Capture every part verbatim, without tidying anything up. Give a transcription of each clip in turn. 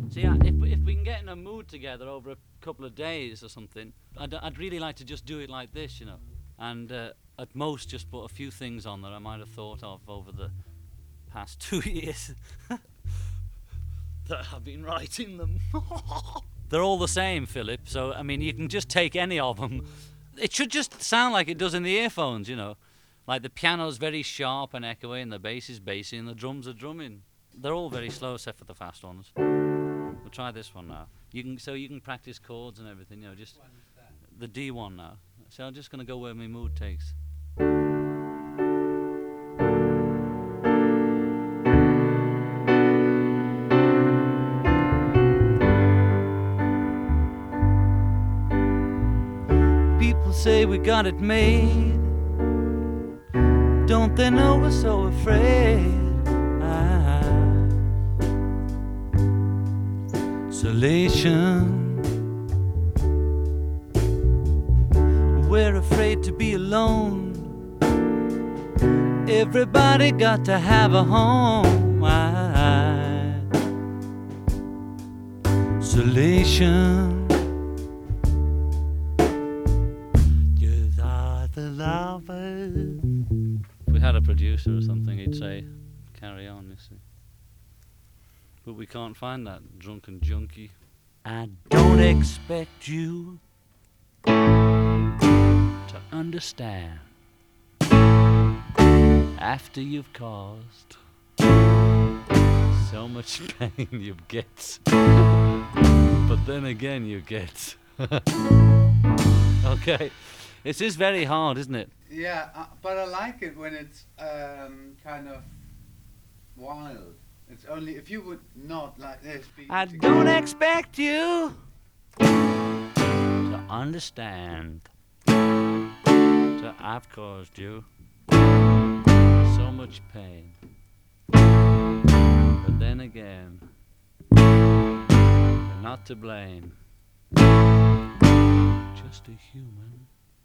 See, I, if, if we can get in a mood together over a couple of days or something, I'd, I'd really like to just do it like this, you know, and uh, at most just put a few things on that I might have thought of over the past two years that I've been writing them. They're all the same, Philip, so, I mean, you can just take any of them. It should just sound like it does in the earphones, you know, like the piano's very sharp and echoey and the bass is bassy and the drums are drumming. They're all very slow except for the fast ones. We'll try this one now. You can so you can practice chords and everything, you know, just the D one now. So I'm just gonna go where my mood takes. People say we got it made. Don't they know we're so afraid? Isolation. We're afraid to be alone. Everybody got to have a home. Isolation. You are the lovers. If we had a producer or something, he'd say, carry on, you see. But we can't find that drunken junkie. I don't expect you to understand after you've caused so much pain you get. But then again you get. Okay. It is very hard, isn't it? Yeah, uh, but I like it when it's um, kind of wild. It's only if you would not like this. I don't expect you to understand that I've caused you so much pain. But then again, you're not to blame. Just a human.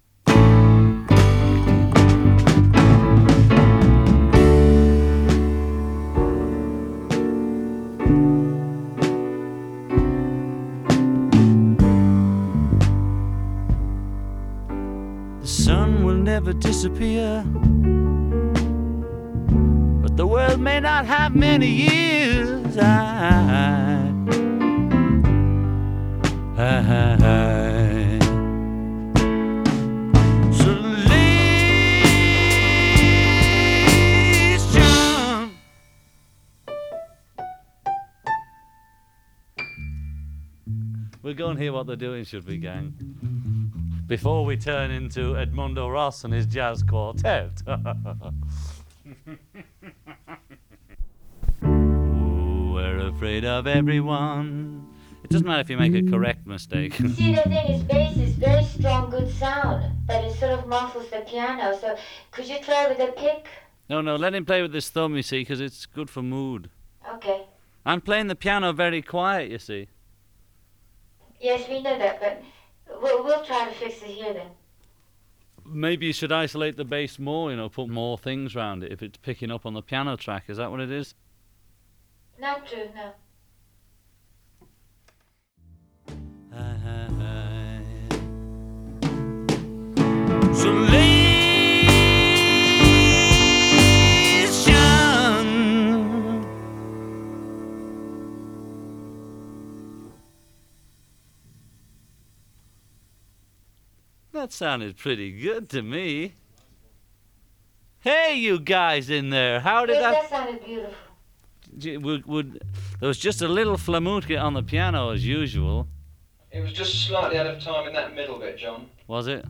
The sun will never disappear, but the world may not have many years. I, I, I, Isolation. We'll go and hear what they're doing, should we, gang? Before we turn into Edmundo Ross and his jazz quartet. Ooh, we're afraid of everyone. It doesn't matter if you make a correct mistake. See, the thing is, bass is very strong, good sound, but it sort of muffles the piano, so could you try with a pick? No, no, let him play with his thumb, you see, because it's good for mood. Okay. I'm playing the piano very quiet, you see. Yes, we know that, but we'll, we'll try to fix it here then. Maybe you should isolate the bass more, you know, put more things around it if it's picking up on the piano track. Is that what it is? Not true, no. Isolation. That sounded pretty good to me. Hey, you guys in there, how did Yes, that... that sounded beautiful. Gee, Would, would, there was just a little flamutka on the piano as usual. It was just slightly out of time in that middle bit, John. Was it?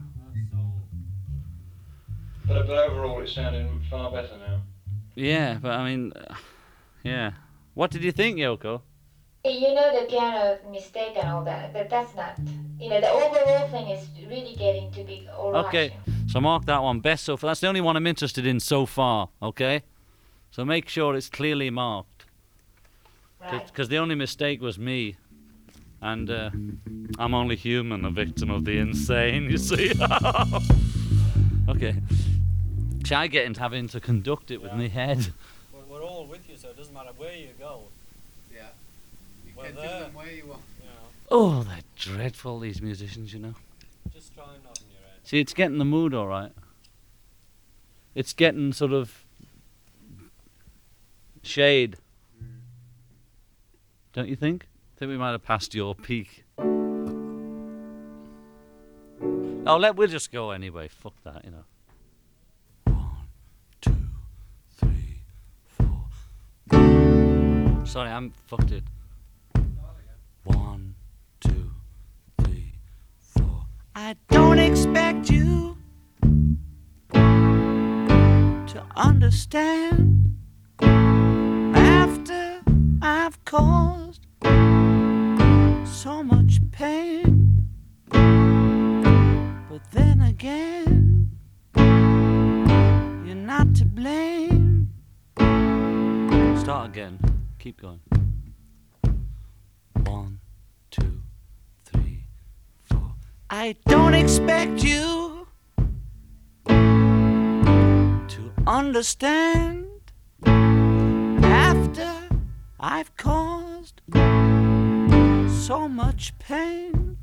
But, but overall it's sounding far better now. Yeah, but I mean, uh, yeah. What did you think, Yoko? You know the piano mistake and all that, but that's not, you know, the overall thing is really getting to be all right. Okay, so mark that one best so far. That's the only one I'm interested in so far, okay? So make sure it's clearly marked. Right. Because the only mistake was me. And uh, I'm only human, a victim of the insane, you see? Okay. Shall I get into having to conduct it with Yeah. my head? We're, we're all with you, so it doesn't matter where you go. Yeah. You Well, can do there. them where you want. You know, Oh, they're dreadful, these musicians, you know. just try nodding your head. See, it's getting the mood all right. It's getting sort of shade. Don't you think? I think we might have passed your peak. Oh, let we'll just go anyway. Fuck that, you know. One, two, three, four. Sorry, I'm fucked it. One, two, three, four. I don't expect you to understand after I've caused so much pain. But then again, you're not to blame. Start again. Keep going. One, two, three, four. I don't expect you to understand after I've caused so much pain.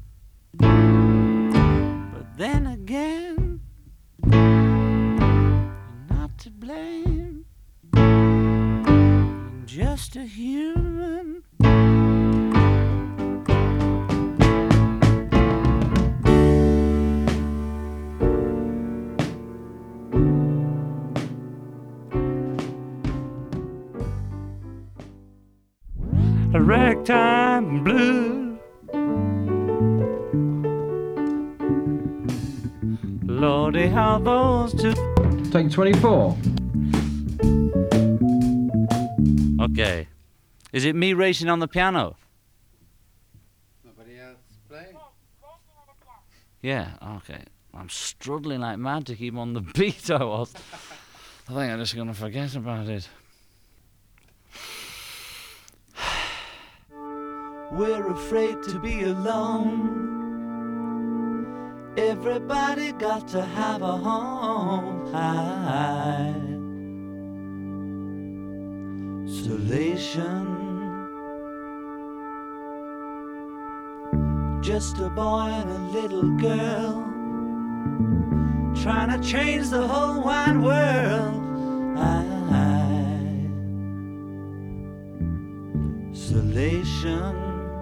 But then again, you're not to blame. I'm just a human. A ragtime blues. Lordy, how those two. Take twenty-four. Okay. Is it me racing on the piano? Nobody else playing. Yeah, okay. I'm struggling like mad to keep on the beat I was. I think I'm just going to forget about it. We're afraid to be alone. Everybody got to have a home. High. Isolation. Just a boy and a little girl trying to change the whole wide world. High. Isolation.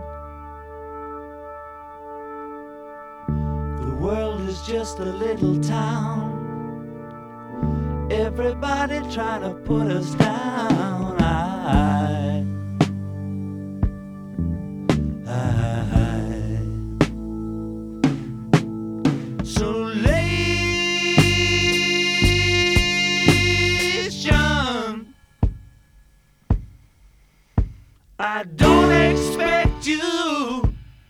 The world is just a little town. Everybody trying to put us down. I, I, Isolation. I don't expect you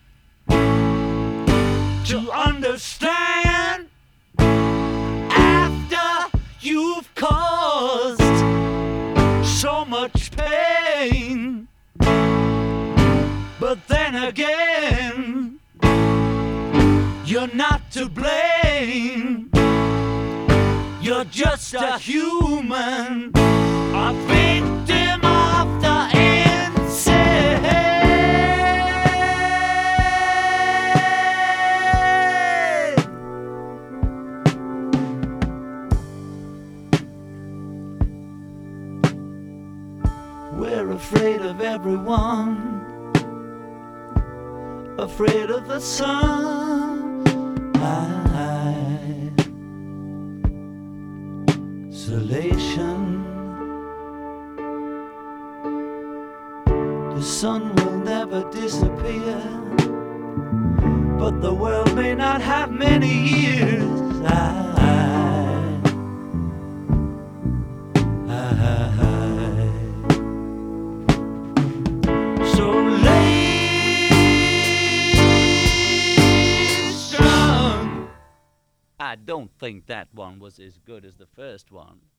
to understand after you've caused so much pain. But then again, you're not to blame. You're just a human, a victim of the insane. We're afraid of everyone, afraid of the sun. Isolation. The sun will never disappear, but the world may not have many years. I, I, Isolation. I don't think that one was as good as the first one.